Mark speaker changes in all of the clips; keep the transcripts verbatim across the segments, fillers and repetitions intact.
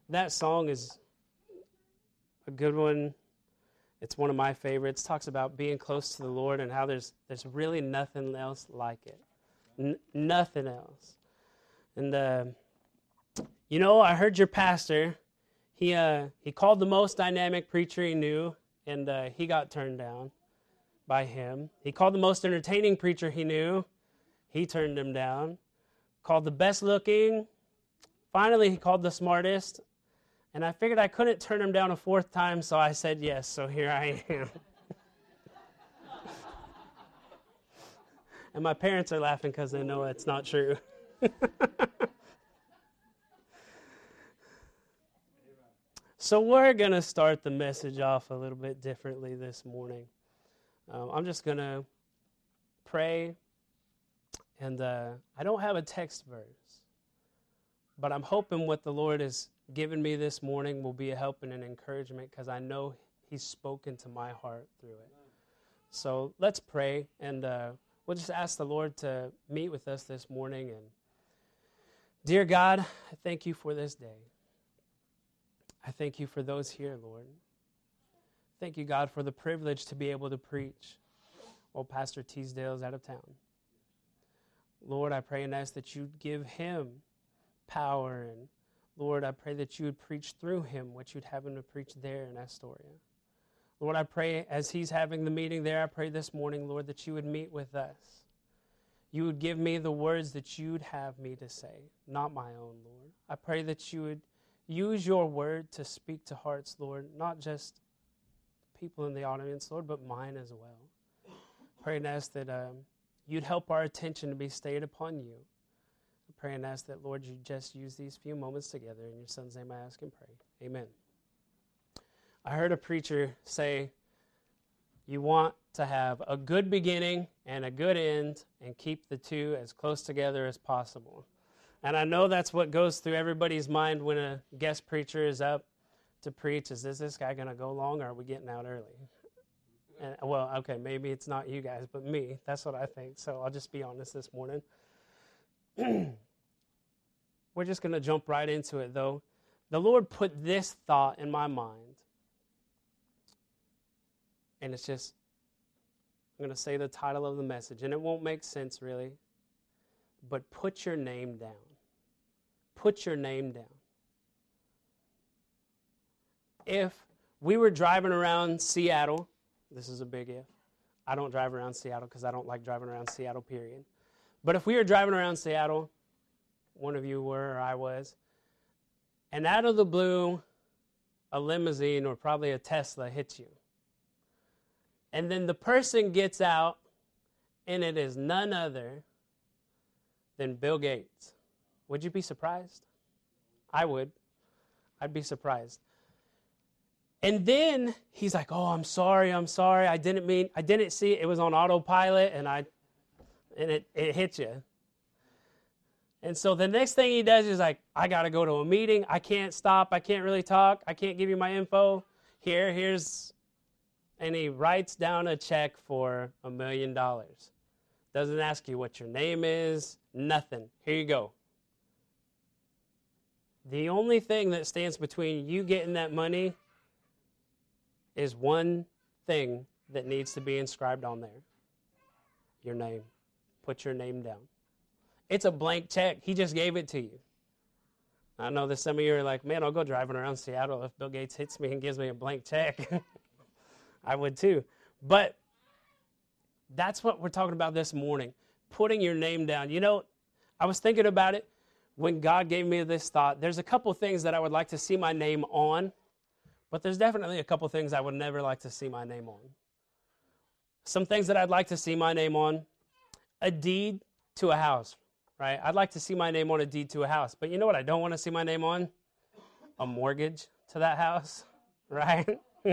Speaker 1: That song is a good one. It's one of my favorites. It talks about being close to the Lord and how there's there's really nothing else like it. N- nothing else. And, uh, you know, I heard your pastor, he uh, he called the most dynamic preacher he knew, and uh, he got turned down by him. He called the most entertaining preacher he knew. He turned him down. Called the best looking. Finally, he called the smartest. And I figured I couldn't turn him down a fourth time, so I said yes, so here I am. And my parents are laughing because they know it's not true. So we're going to start the message off a little bit differently this morning. Um, I'm just going to pray, and uh, I don't have a text verse, but I'm hoping what the Lord has given me this morning will be a help and an encouragement, because I know He's spoken to my heart through it. So let's pray, and uh, we'll just ask the Lord to meet with us this morning. And dear God, I thank you for this day. I thank you for those here, Lord. Thank you, God, for the privilege to be able to preach while Pastor Teasdale is out of town. Lord, I pray and ask that you give him power, and Lord, I pray that you would preach through him what you'd have him to preach there in Astoria. Lord, I pray as he's having the meeting there, I pray this morning, Lord, that you would meet with us. You would give me the words that you'd have me to say, not my own, Lord. I pray that you would use your word to speak to hearts, Lord, not just people in the audience, Lord, but mine as well. Pray and ask that um, you'd help our attention to be stayed upon you. I pray and ask that, Lord, you just use these few moments together. In your Son's name I ask and pray. Amen. I heard a preacher say, you want to have a good beginning and a good end and keep the two as close together as possible. And I know that's what goes through everybody's mind when a guest preacher is up to preach. Is this, this guy going to go long, or are we getting out early? And, well, okay, maybe it's not you guys, but me. That's what I think. So I'll just be honest this morning. We're just going to jump right into it, though. The Lord put this thought in my mind. And it's just, I'm going to say the title of the message, and it won't make sense really. But put your name down. Put your name down. If we were driving around Seattle, this is a big if. I don't drive around Seattle because I don't like driving around Seattle, period. But if we were driving around Seattle, one of you were or I was, and out of the blue, a limousine or probably a Tesla hits you. And then the person gets out, and it is none other than Bill Gates. Would you be surprised? I would. I'd be surprised. And then he's like, oh, I'm sorry, I'm sorry. I didn't mean, I didn't see it. It was on autopilot, and I, and it, it hit you. And so the next thing he does is like, I got to go to a meeting. I can't stop. I can't really talk. I can't give you my info. Here, here's, and he writes down a check for a million dollars. Doesn't ask you what your name is, nothing. Here you go. The only thing that stands between you getting that money is one thing that needs to be inscribed on there. Your name. Put your name down. It's a blank check. He just gave it to you. I know that some of you are like, man, I'll go driving around Seattle if Bill Gates hits me and gives me a blank check. I would too. But that's what we're talking about this morning. Putting your name down. You know, I was thinking about it when God gave me this thought. There's a couple things that I would like to see my name on, but there's definitely a couple things I would never like to see my name on. Some things that I'd like to see my name on, a deed to a house, right? I'd like to see my name on a deed to a house. But you know what I don't want to see my name on? A mortgage to that house, right?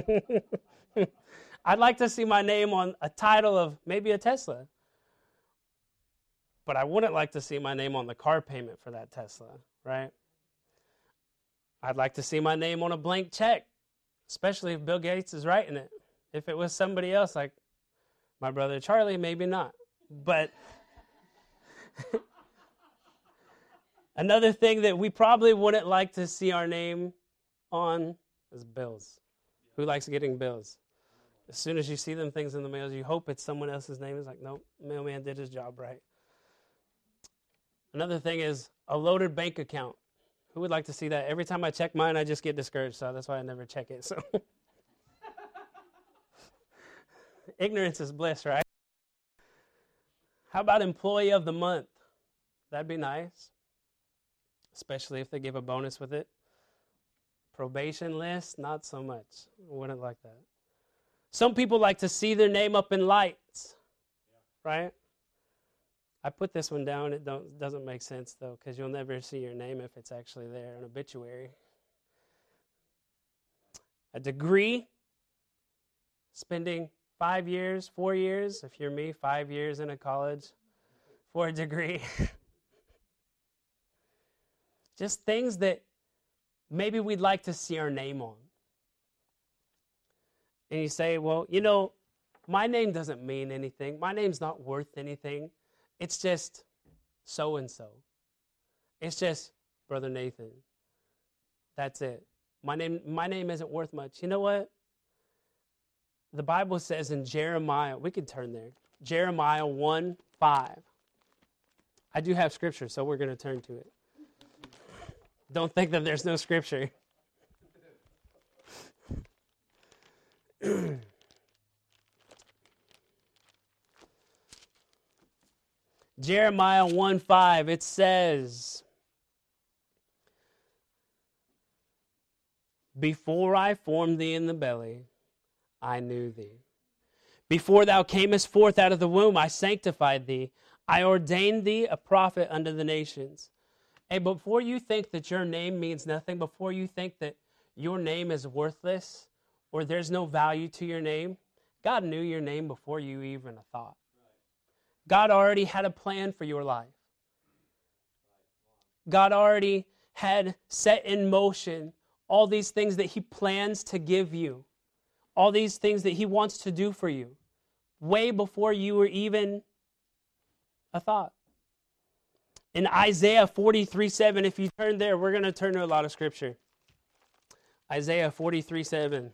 Speaker 1: I'd like to see my name on a title of maybe a Tesla. But I wouldn't like to see my name on the car payment for that Tesla, right? I'd like to see my name on a blank check, especially if Bill Gates is writing it. If it was somebody else, like my brother Charlie, maybe not. But another thing that we probably wouldn't like to see our name on is bills. Who likes getting bills? As soon as you see them things in the mail, you hope it's someone else's name. It's like, nope, mailman did his job right. Another thing is a loaded bank account. Who would like to see that? Every time I check mine, I just get discouraged, so that's why I never check it. So ignorance is bliss, right? How about employee of the month? That'd be nice, especially if they give a bonus with it. Probation list, not so much. I wouldn't like that. Some people like to see their name up in lights, right? I put this one down. It don't, doesn't make sense, though, because you'll never see your name if it's actually there, an obituary. A degree, spending five years, four years, if you're me, five years in a college for a degree. Just things that maybe we'd like to see our name on. And you say, well, you know, my name doesn't mean anything. My name's not worth anything. It's just so-and-so. It's just Brother Nathan. That's it. My name, my name isn't worth much. You know what? The Bible says in Jeremiah, we could turn there, Jeremiah one five. I do have scripture, so we're going to turn to it. Don't think that there's no scripture. Jeremiah one five, it says, before I formed thee in the belly, I knew thee. Before thou camest forth out of the womb, I sanctified thee. I ordained thee a prophet unto the nations. Hey, before you think that your name means nothing, before you think that your name is worthless or there's no value to your name, God knew your name before you even thought. God already had a plan for your life. God already had set in motion all these things that he plans to give you, all these things that he wants to do for you, way before you were even a thought. In Isaiah forty-three seven, if you turn there, we're going to turn to a lot of scripture. Isaiah forty-three seven.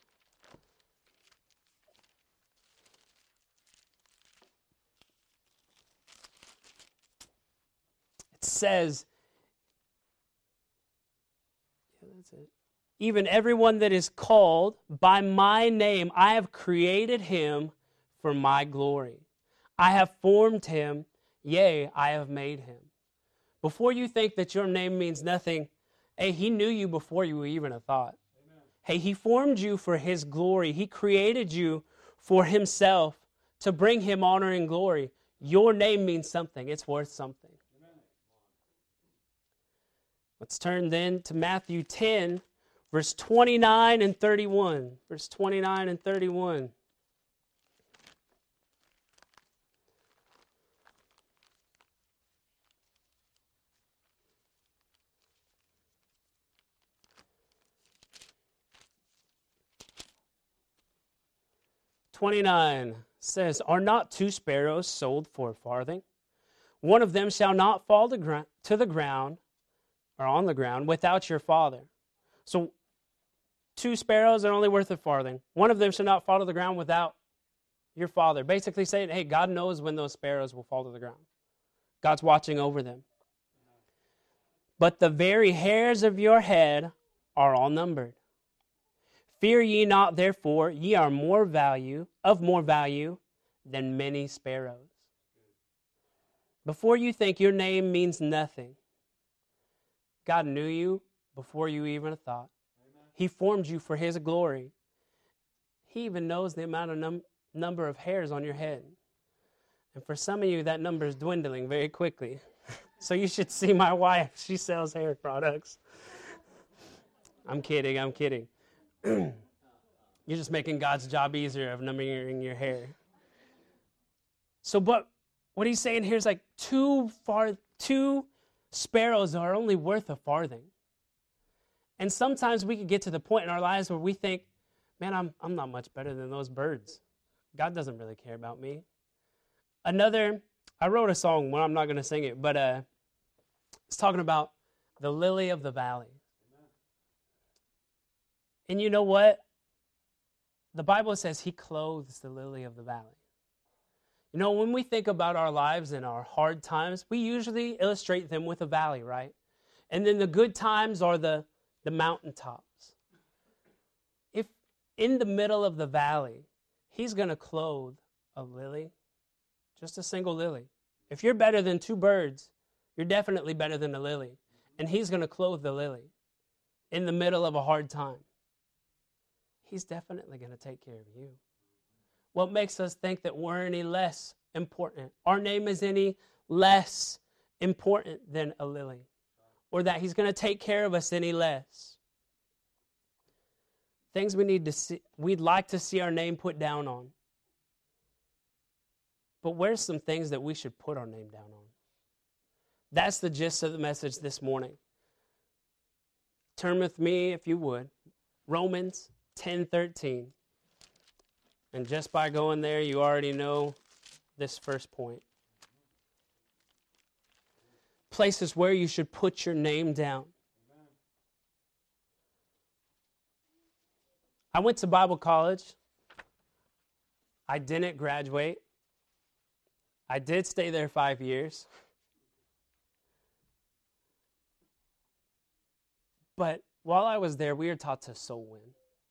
Speaker 1: It says, yeah, that's it. Even everyone that is called by my name, I have created him for my glory. I have formed him, yea, I have made him. Before you think that your name means nothing, hey, he knew you before you were even a thought. Amen. Hey, he formed you for his glory. He created you for himself to bring him honor and glory. Your name means something. It's worth something. Amen. Let's turn then to Matthew ten, verse twenty-nine and thirty-one. Verse twenty-nine and thirty-one. twenty-nine says, are not two sparrows sold for a farthing? One of them shall not fall to, gr- to the ground, or on the ground, without your Father. So, two sparrows are only worth a farthing. One of them shall not fall to the ground without your Father. Basically saying, hey, God knows when those sparrows will fall to the ground. God's watching over them. But the very hairs of your head are all numbered. Fear ye not, therefore, ye are more value, of more value than many sparrows. Before you think your name means nothing, God knew you before you even thought. Amen. He formed you for his glory. He even knows the amount of num- number of hairs on your head. And for some of you, that number is dwindling very quickly. So you should see my wife. She sells hair products. I'm kidding, I'm kidding. You're just making God's job easier of numbering your hair. So, but what he's saying here is like two far, two sparrows are only worth a farthing. And sometimes we could get to the point in our lives where we think, man, I'm I'm not much better than those birds. God doesn't really care about me. Another, I wrote a song, well, I'm not going to sing it, but uh, it's talking about the lily of the valley. And you know what? The Bible says he clothes the lily of the valley. You know, when we think about our lives and our hard times, we usually illustrate them with a valley, right? And then the good times are the, the mountaintops. If in the middle of the valley, he's going to clothe a lily, just a single lily. If you're better than two birds, you're definitely better than a lily. And he's going to clothe the lily in the middle of a hard time. He's definitely going to take care of you. What makes us think that we're any less important? Our name is any less important than a lily? Or that he's going to take care of us any less? Things we need to see, we'd like to see our name put down on. But where's some things that we should put our name down on? That's the gist of the message this morning. Turn with me, if you would, Romans ten thirteen. And just by going there, you already know this first point. Places where you should put your name down. I went to Bible college. I didn't graduate. I did stay there five years. But while I was there, we were taught to soul win.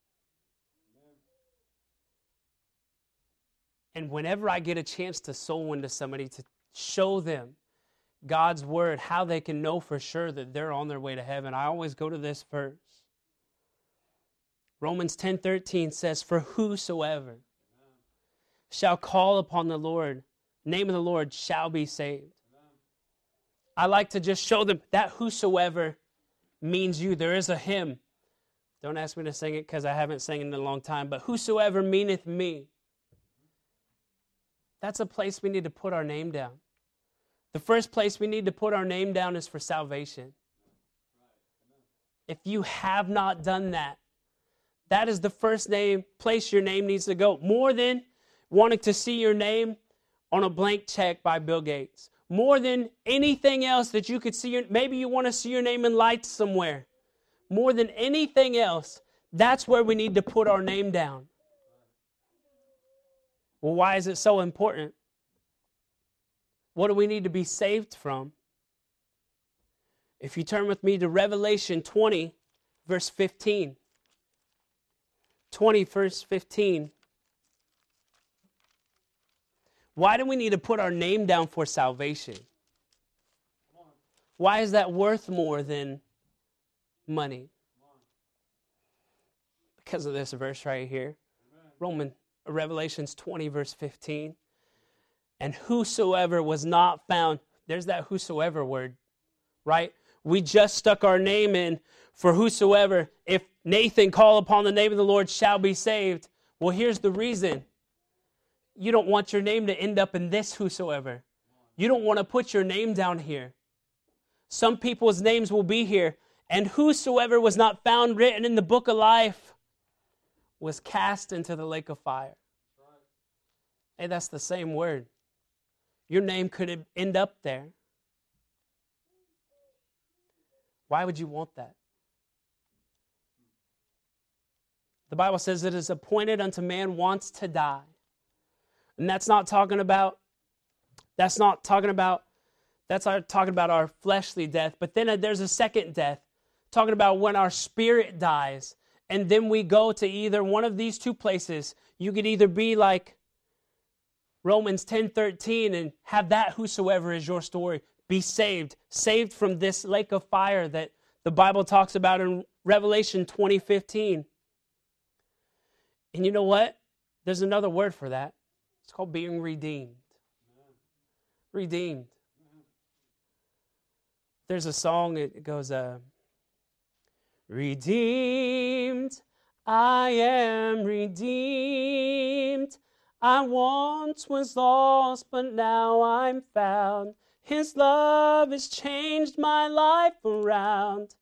Speaker 1: And whenever I get a chance to soul win to somebody, to show them God's word, how they can know for sure that they're on their way to heaven, I always go to this verse. Romans ten thirteen says, "For whosoever shall call upon the Lord, name of the Lord shall be saved." I like to just show them that whosoever means you. There is a hymn. Don't ask me to sing it because I haven't sang it in a long time. But whosoever meaneth me. That's a place we need to put our name down. The first place we need to put our name down is for salvation. If you have not done that, that is the first name place your name needs to go. More than wanting to see your name on a blank check by Bill Gates. More than anything else that you could see. Your, maybe you want to see your name in lights somewhere. More than anything else, that's where we need to put our name down. Well, why is it so important? What do we need to be saved from? If you turn with me to Revelation twenty, verse fifteen. twenty, verse fifteen. Why do we need to put our name down for salvation? Why is that worth more than money? Because of this verse right here. Roman, Revelations twenty, verse fifteen. And whosoever was not found, there's that whosoever word, right? We just stuck our name in for whosoever. If Nathan call upon the name of the Lord shall be saved. Well, here's the reason. You don't want your name to end up in this whosoever. You don't want to put your name down here. Some people's names will be here. And whosoever was not found written in the book of life was cast into the lake of fire. Hey, that's the same word. Your name could end up there. Why would you want that? The Bible says it is appointed unto man once to die. And that's not talking about, that's not talking about, that's our, talking about our fleshly death. But then there's a second death, talking about when our spirit dies. And then we go to either one of these two places. You could either be like Romans ten thirteen and have that whosoever is your story. Be saved. Saved from this lake of fire that the Bible talks about in Revelation twenty fifteen. And you know what? There's another word for that. It's called being redeemed. Redeemed. There's a song, it goes, uh, redeemed, I am redeemed. I once was lost, but now I'm found. His love has changed my life around.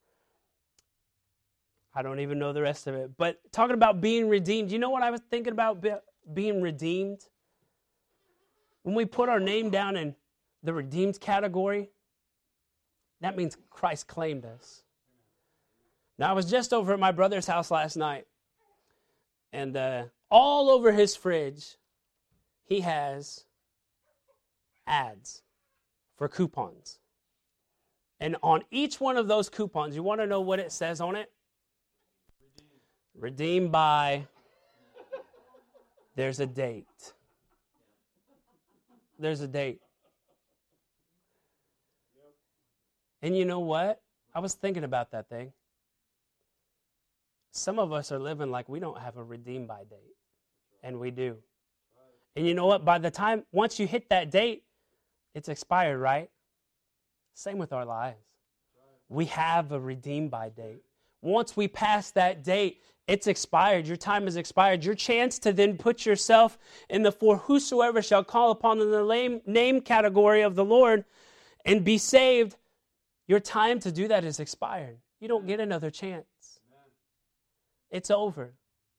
Speaker 1: I don't even know the rest of it. But talking about being redeemed, you know what I was thinking about be- being redeemed? When we put our name down in the redeemed category, that means Christ claimed us. Now, I was just over at my brother's house last night, and uh, all over his fridge, he has ads for coupons. And on each one of those coupons, you want to know what it says on it? Redeem. Redeemed by, there's a date. There's a date. And you know what? I was thinking about that thing. Some of us are living like we don't have a redeem by date. And we do. And you know what? By the time, once you hit that date, it's expired, right? Same with our lives. We have a redeem by date. Once we pass that date, it's expired. Your time is expired. Your chance to then put yourself in the for whosoever shall call upon the name category of the Lord and be saved, your time to do that is expired. You don't get another chance. It's over.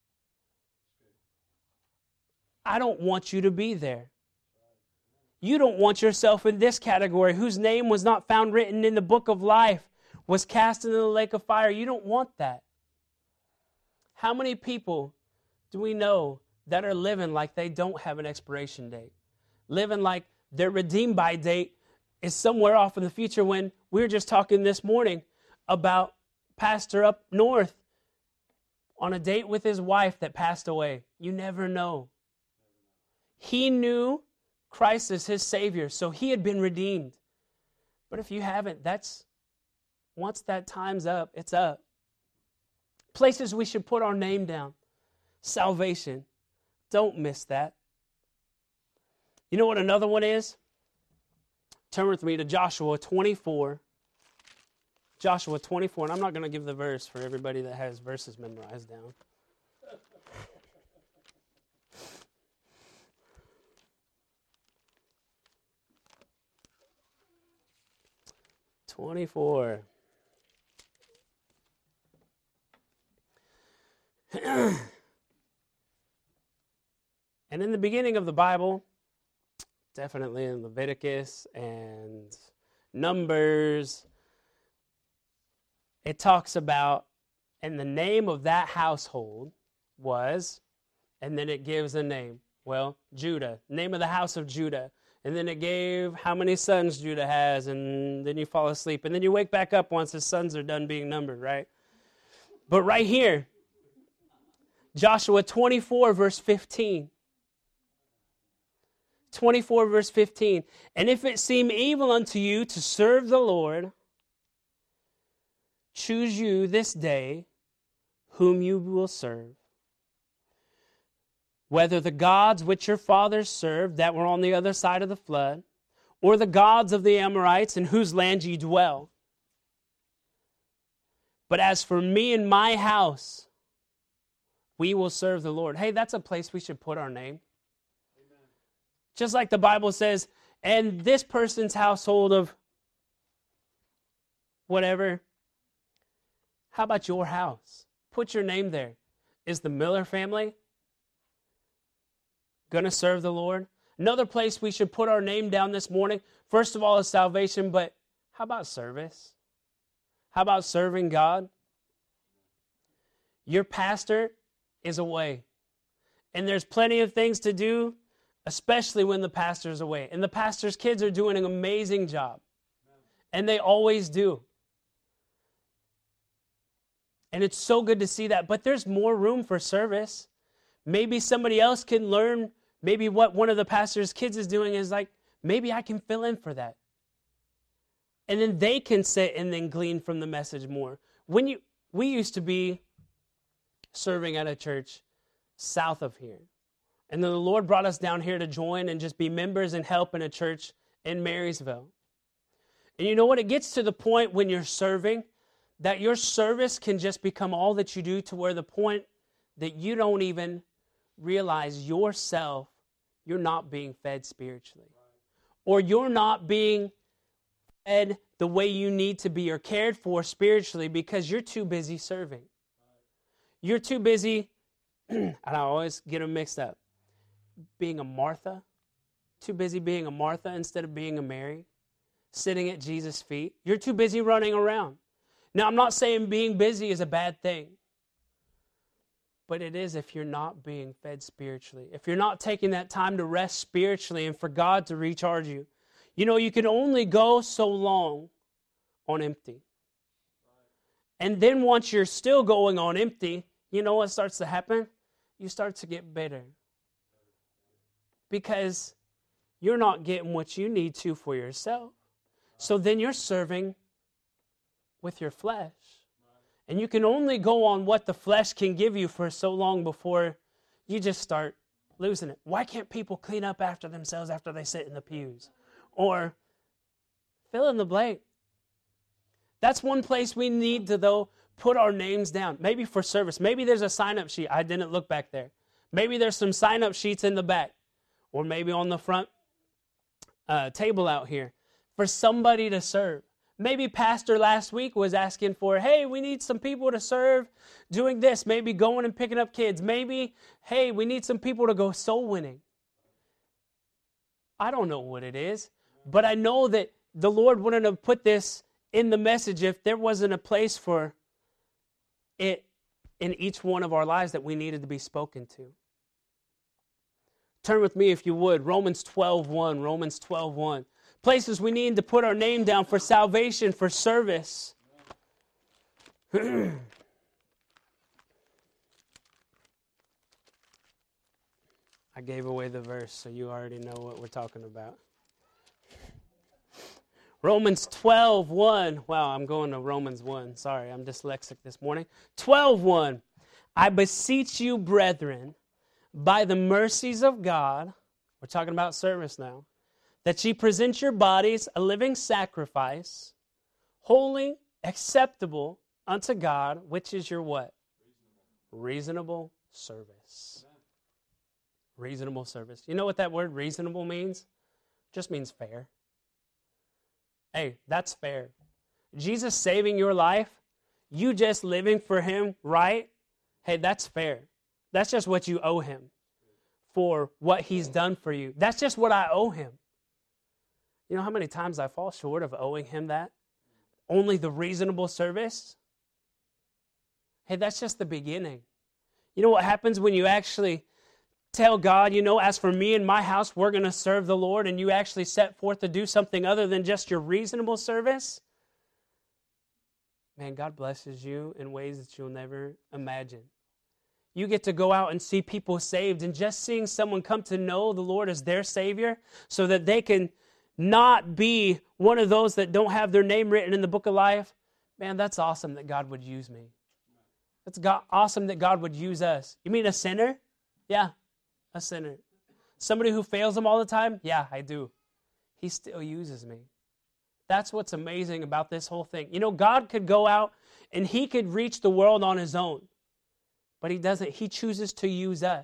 Speaker 1: I don't want you to be there. You don't want yourself in this category, whose name was not found written in the book of life, was cast into the lake of fire. You don't want that. How many people do we know that are living like they don't have an expiration date? Living like their redeemed by date is somewhere off in the future, when we were just talking this morning about pastor up north on a date with his wife that passed away. You never know. He knew Christ as his Savior, so he had been redeemed. But if you haven't, that's, once that time's up, it's up. Places we should put our name down. Salvation. Don't miss that. You know what another one is? Turn with me to Joshua twenty-four. Joshua twenty-four, and I'm not going to give the verse for everybody that has verses memorized down. twenty-four. And in the beginning of the Bible, definitely in Leviticus and Numbers, it talks about, and the name of that household was, and then it gives a name. Well, Judah, name of the house of Judah. And then it gave how many sons Judah has, and then you fall asleep. And then you wake back up once his sons are done being numbered, right? But right here, Joshua twenty-four, verse fifteen. twenty-four, verse fifteen. And if it seem evil unto you to serve the Lord, choose you this day whom you will serve, whether the gods which your fathers served that were on the other side of the flood, or the gods of the Amorites in whose land ye dwell. But as for me and my house, we will serve the Lord. Hey, that's a place we should put our name. Amen. Just like the Bible says, and this person's household of whatever. How about your house? Put your name there. Is the Miller family going to serve the Lord? Another place we should put our name down this morning, first of all, is salvation, but how about service? How about serving God? Your pastor is away, and there's plenty of things to do, especially when the pastor's away. And the pastor's kids are doing an amazing job, and they always do. And it's so good to see that. But there's more room for service. Maybe somebody else can learn. Maybe what one of the pastor's kids is doing is like, maybe I can fill in for that. And then they can sit and then glean from the message more. When you, we used to be serving at a church south of here. And then the Lord brought us down here to join and just be members and help in a church in Marysville. And you know what? It gets to the point when you're serving that your service can just become all that you do, to where the point that you don't even realize yourself, you're not being fed spiritually. Or you're not being fed the way you need to be or cared for spiritually because you're too busy serving. You're too busy, and I always get them mixed up, being a Martha. Too busy being a Martha instead of being a Mary, sitting at Jesus' feet. You're too busy running around. Now, I'm not saying being busy is a bad thing. But it is if you're not being fed spiritually. If you're not taking that time to rest spiritually and for God to recharge you. You know, you can only go so long on empty. And then once you're still going on empty, you know what starts to happen? You start to get bitter. Because you're not getting what you need to for yourself. So then you're serving with your flesh. And you can only go on what the flesh can give you for so long before you just start losing it. Why can't people clean up after themselves after they sit in the pews? Or fill in the blank. That's one place we need to, though, put our names down. Maybe for service. Maybe there's a sign-up sheet. I didn't look back there. Maybe there's some sign-up sheets in the back. Or maybe on the front uh, table out here for somebody to serve. Maybe pastor last week was asking for, hey, we need some people to serve doing this. Maybe going and picking up kids. Maybe, hey, we need some people to go soul winning. I don't know what it is, but I know that the Lord wouldn't have put this in the message if there wasn't a place for it in each one of our lives that we needed to be spoken to. Turn with me, if you would, Romans twelve one, Romans twelve one. Places we need to put our name down for salvation, for service. I gave away the verse, so you already know what we're talking about. Romans twelve one. Wow, I'm going to Romans one. Sorry, I'm dyslexic this morning. twelve one. I beseech you, brethren, by the mercies of God, we're talking about service now, that ye present your bodies a living sacrifice, holy, acceptable unto God, which is your what? Reasonable, reasonable service. Amen. Reasonable service. You know what that word reasonable means? It just means fair. Hey, that's fair. Jesus saving your life, you just living for Him right, hey, that's fair. That's just what you owe Him for what He's done for you. That's just what I owe Him. You know how many times I fall short of owing Him that? Only the reasonable service? Hey, that's just the beginning. You know what happens when you actually tell God, you know, as for me and my house, we're going to serve the Lord, and you actually set forth to do something other than just your reasonable service? Man, God blesses you in ways that you'll never imagine. You get to go out and see people saved, and just seeing someone come to know the Lord as their Savior so that they can not be one of those that don't have their name written in the book of life. Man, that's awesome that God would use me. That's God, awesome that God would use us. You mean a sinner? Yeah, a sinner. Somebody who fails Him all the time? Yeah, I do. He still uses me. That's what's amazing about this whole thing. You know, God could go out and He could reach the world on His own. But He doesn't. He chooses to use us.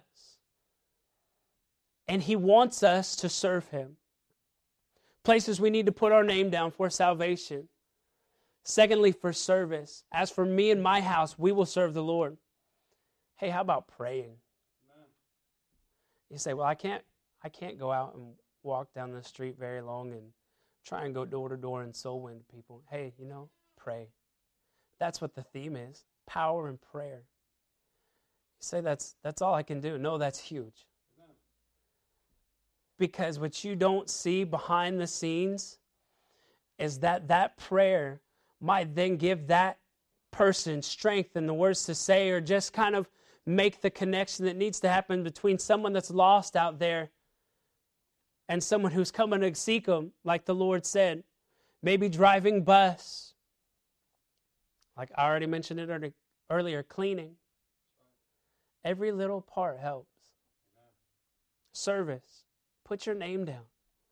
Speaker 1: And He wants us to serve Him. Places we need to put our name down for salvation. Secondly, for service. As for me and my house, we will serve the Lord. Hey, how about praying? Amen. You say, well, I can't, I can't go out and walk down the street very long and try and go door to door and soul win people. Hey, you know, pray. That's what the theme is. Power and prayer. You say that's that's all I can do. No, that's huge. Amen. Because what you don't see behind the scenes is that that prayer might then give that person strength and the words to say, or just kind of make the connection that needs to happen between someone that's lost out there and someone who's coming to seek Him, like the Lord said. Maybe driving bus. Like I already mentioned it earlier, cleaning. Every little part helps. Amen. Service. Put your name down.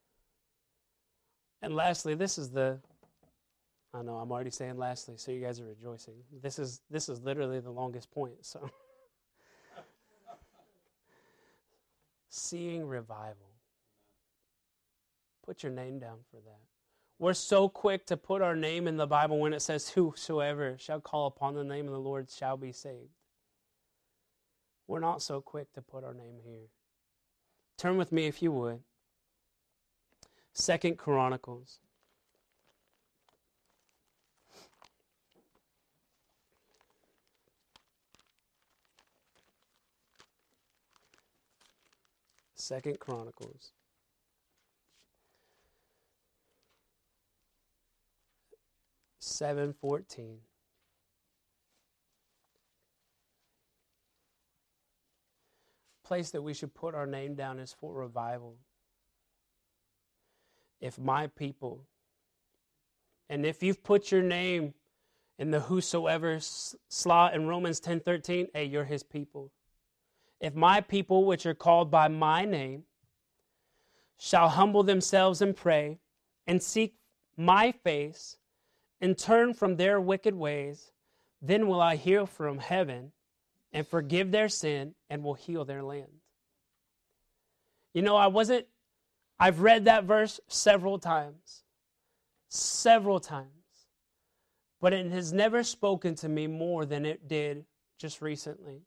Speaker 1: And lastly, this is the, I know I'm already saying lastly, so you guys are rejoicing. This is this is literally the longest point. So, seeing revival. Put your name down for that. We're so quick to put our name in the Bible when it says, whosoever shall call upon the name of the Lord shall be saved. We're not so quick to put our name here. Turn with me, if you would. Second Chronicles. Second Chronicles. seven fourteen. Place that we should put our name down is for revival. If my people, and if you've put your name in the whosoever slot in Romans ten thirteen, hey, you're his people. If my people, which are called by my name, shall humble themselves and pray, and seek my face, and turn from their wicked ways, then will I hear from heaven and forgive their sin and will heal their land. You know, I wasn't, I've read that verse several times, several times, but it has never spoken to me more than it did just recently.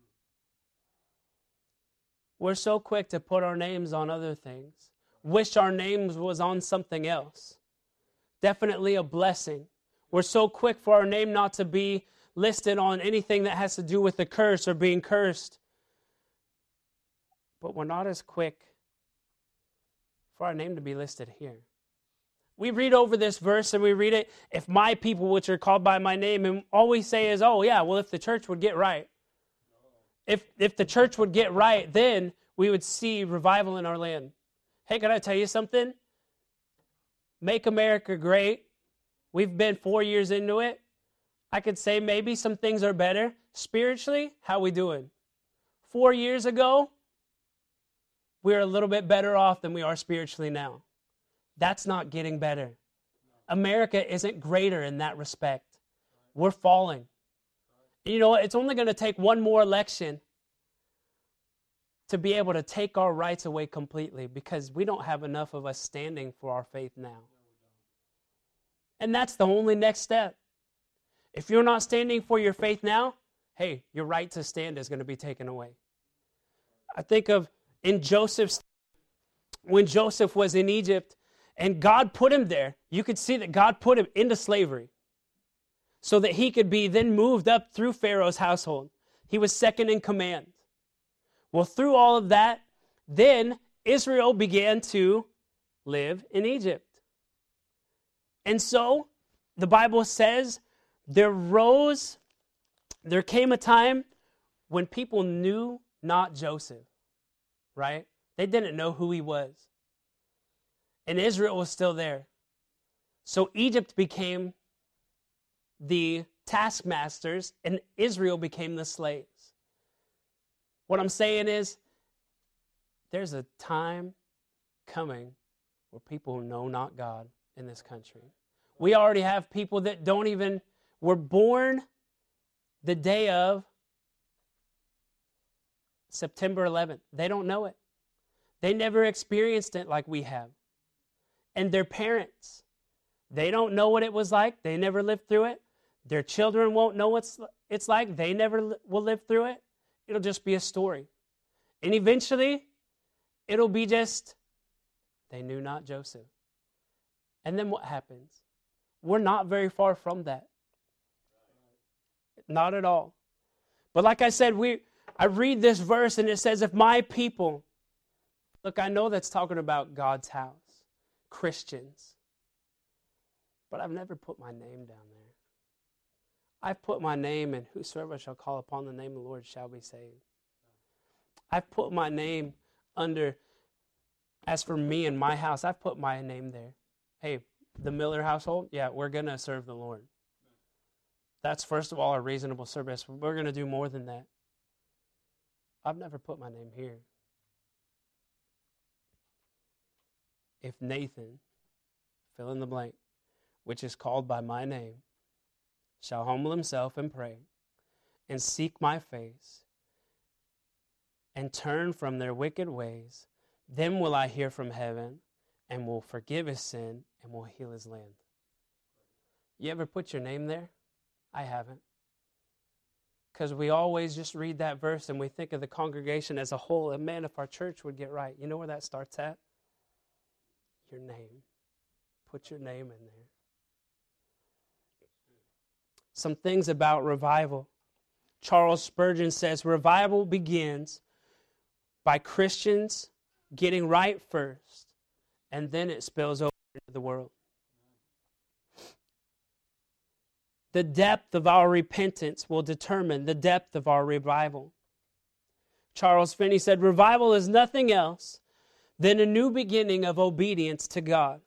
Speaker 1: We're so quick to put our names on other things. Wish our names was on something else. Definitely a blessing. We're so quick for our name not to be listed on anything that has to do with the curse or being cursed. But we're not as quick for our name to be listed here. We read over this verse and we read it, if my people which are called by my name, and all we say is, oh yeah, well if the church would get right. If, if the church would get right, then we would see revival in our land. Hey, can I tell you something? Make America great. We've been four years into it. I could say maybe some things are better. Spiritually, how we doing? Four years ago, we were a little bit better off than we are spiritually now. That's not getting better. America isn't greater in that respect. We're falling. And you know what? It's only going to take one more election to be able to take our rights away completely because we don't have enough of us standing for our faith now. And that's the only next step. If you're not standing for your faith now, hey, your right to stand is going to be taken away. I think of in Joseph's, when Joseph was in Egypt and God put him there, you could see that God put him into slavery so that he could be then moved up through Pharaoh's household. He was second in command. Well, through all of that, then Israel began to live in Egypt. And so the Bible says there rose, there came a time when people knew not Joseph, right? They didn't know who he was. And Israel was still there. So Egypt became the taskmasters and Israel became the slaves. What I'm saying is, there's a time coming where people know not God in this country. We already have people that don't even, were born the day of September eleventh. They don't know it. They never experienced it like we have. And their parents, they don't know what it was like. They never lived through it. Their children won't know what it's like. They never will live through it. It'll just be a story. And eventually, it'll be just, they knew not Joseph. And then what happens? We're not very far from that. Not at all. But like I said, we I read this verse and it says, if my people, look, I know that's talking about God's house, Christians. But I've never put my name down there. I've put my name in whosoever shall call upon the name of the Lord shall be saved. I've put my name under, as for me and my house, I've put my name there. Hey, the Miller household, yeah, we're going to serve the Lord. That's first of all a reasonable service. We're going to do more than that. I've never put my name here. If Nathan, fill in the blank, which is called by my name, shall humble himself and pray, and seek my face, and turn from their wicked ways, then will I hear from heaven, and will forgive his sin, and will heal his land. You ever put your name there? I haven't. Because we always just read that verse, and we think of the congregation as a whole, and man, if our church would get right, you know where that starts at? Your name. Put your name in there. Some things about revival. Charles Spurgeon says, revival begins by Christians getting right first, and then it spills over into the world. The depth of our repentance will determine the depth of our revival. Charles Finney said, revival is nothing else than a new beginning of obedience to God.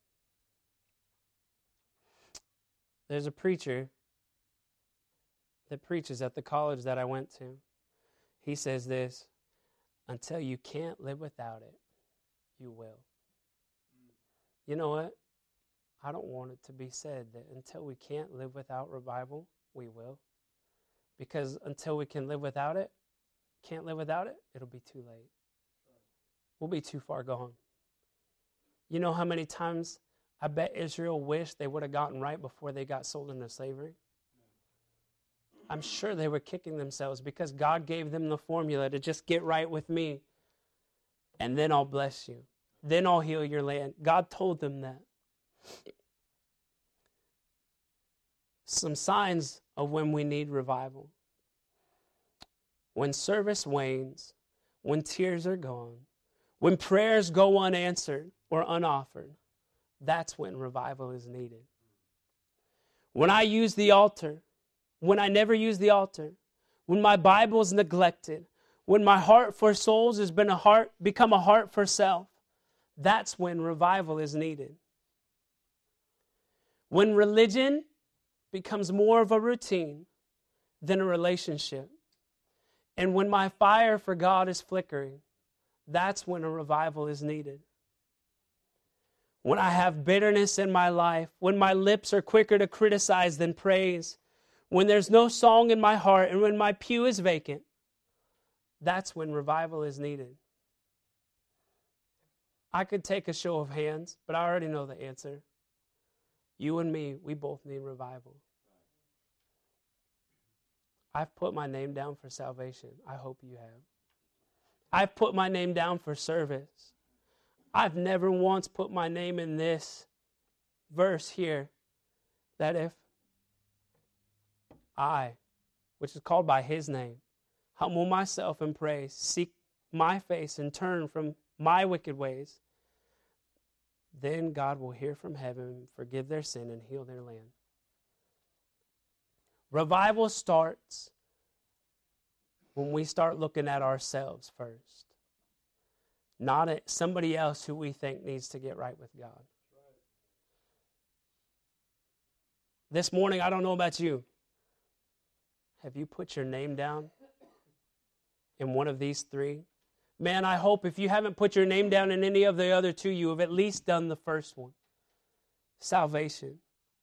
Speaker 1: There's a preacher that preaches at the college that I went to. He says this, until you can't live without it, you will. You know what? I don't want it to be said that until we can't live without revival, we will. Because until we can live without it, can't live without it, it'll be too late. We'll be too far gone. You know how many times I bet Israel wished they would have gotten right before they got sold into slavery? I'm sure they were kicking themselves because God gave them the formula to just get right with me, and then I'll bless you. Then I'll heal your land. God told them that. Some signs of when we need revival. When service wanes, when tears are gone, when prayers go unanswered or unoffered, that's when revival is needed. When I use the altar, when I never use the altar, when my Bible is neglected, when my heart for souls has been a heart, become a heart for self, that's when revival is needed. When religion becomes more of a routine than a relationship, and when my fire for God is flickering, that's when a revival is needed. When I have bitterness in my life, when my lips are quicker to criticize than praise, when there's no song in my heart, and when my pew is vacant, that's when revival is needed. I could take a show of hands, but I already know the answer. You and me, we both need revival. I've put my name down for salvation. I hope you have. I've put my name down for service. I've never once put my name in this verse here, that if I, which is called by his name, humble myself and pray, seek my face and turn from my wicked ways, then God will hear from heaven, forgive their sin, and heal their land. Revival starts when we start looking at ourselves first, not at somebody else who we think needs to get right with God. This morning, I don't know about you. Have you put your name down in one of these three? Man, I hope if you haven't put your name down in any of the other two, you have at least done the first one. Salvation.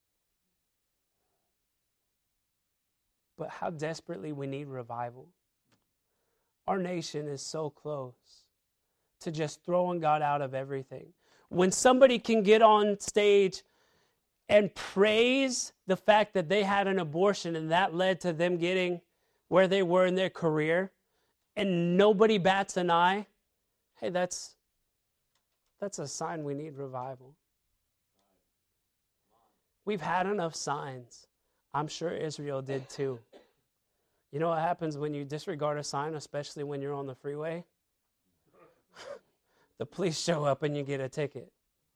Speaker 1: But how desperately we need revival. Our nation is so close to just throwing God out of everything. When somebody can get on stage and praise the fact that they had an abortion and that led to them getting where they were in their career, and nobody bats an eye, hey, that's, that's a sign we need revival. We've had enough signs. I'm sure Israel did too. You know what happens when you disregard a sign, especially when you're on the freeway? The police show up and you get a ticket.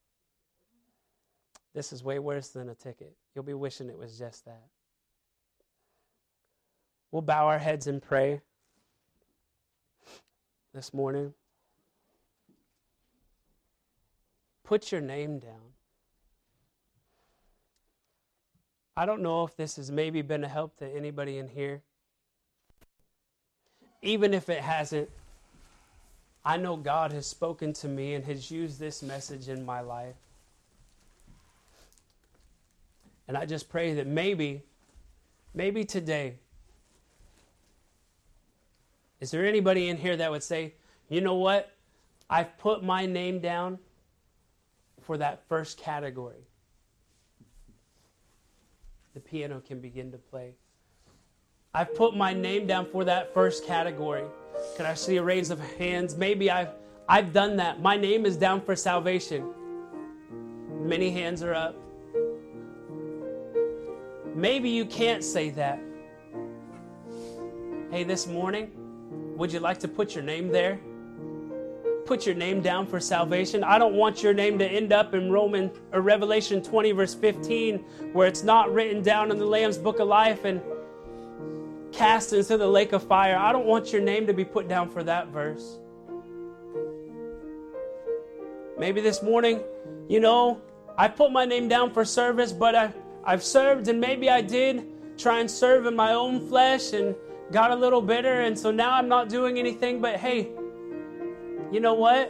Speaker 1: This is way worse than a ticket. You'll be wishing it was just that. We'll bow our heads and pray this morning. Put your name down. I don't know if this has maybe been a help to anybody in here. Even if it hasn't, I know God has spoken to me and has used this message in my life. And I just pray that maybe, maybe today, is there anybody in here that would say, you know what? I've put my name down for that first category. The piano can begin to play. I've put my name down for that first category. Can I see a raise of hands? Maybe I've, I've done that. My name is down for salvation. Many hands are up. Maybe you can't say that. Hey, this morning, would you like to put your name there? put your name down for salvation. I don't want your name to end up in Roman or Revelation twenty verse fifteen, where it's not written down in the Lamb's Book of Life and cast into the lake of fire. I don't want your name to be put down for that verse. Maybe this morning, you know, I put my name down for service, but I, I've served, and maybe I did try and serve in my own flesh and got a little bitter, and so now I'm not doing anything. But hey, you know what?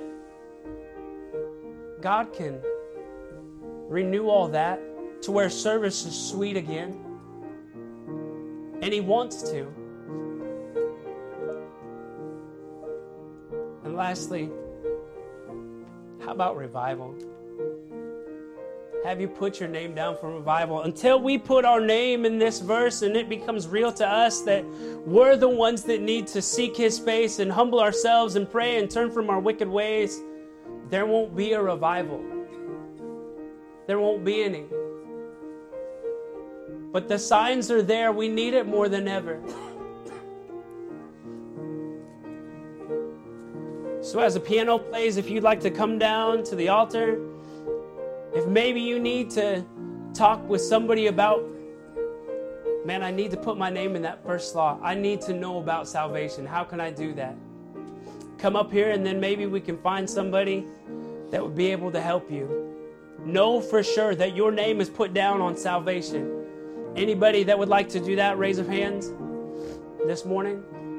Speaker 1: God can renew all that to where service is sweet again. And He wants to. And lastly, how about revival? Have you put your name down for revival? Until we put our name in this verse and it becomes real to us that we're the ones that need to seek His face and humble ourselves and pray and turn from our wicked ways, there won't be a revival. There won't be any. But the signs are there. We need it more than ever. So as the piano plays, if you'd like to come down to the altar, if maybe you need to talk with somebody about, man, I need to put my name in that first slot. I need to know about salvation. How can I do that? Come up here, and then maybe we can find somebody that would be able to help you. Know for sure that your name is put down on salvation. Anybody that would like to do that, raise of hands this morning.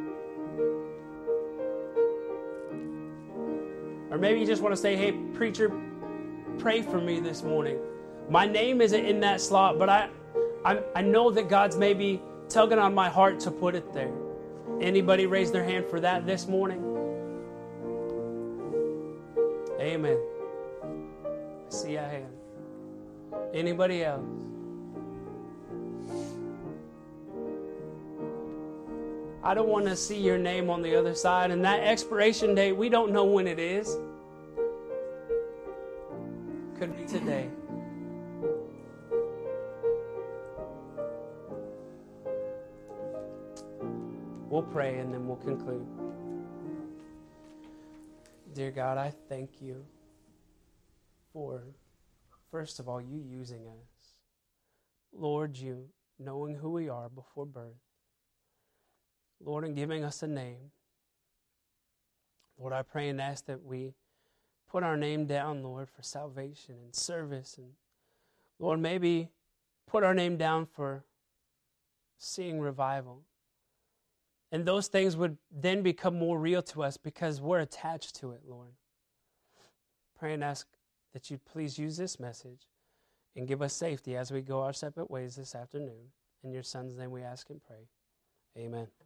Speaker 1: Or maybe you just want to say, hey, preacher, pray for me this morning. My name isn't in that slot, but I, I, I know that God's maybe tugging on my heart to put it there. Anybody raise their hand for that this morning? Amen. I see a hand. Anybody else? I don't want to see your name on the other side. And that expiration date, we don't know when it is. Could be today. We'll pray and then we'll conclude. Dear God, I thank you for, first of all, you using us. Lord, you knowing who we are before birth. Lord, and giving us a name. Lord, I pray and ask that we put our name down, Lord, for salvation and service. And Lord, maybe put our name down for seeing revival. And those things would then become more real to us because we're attached to it, Lord. Pray and ask that you'd please use this message and give us safety as we go our separate ways this afternoon. In your Son's name we ask and pray. Amen.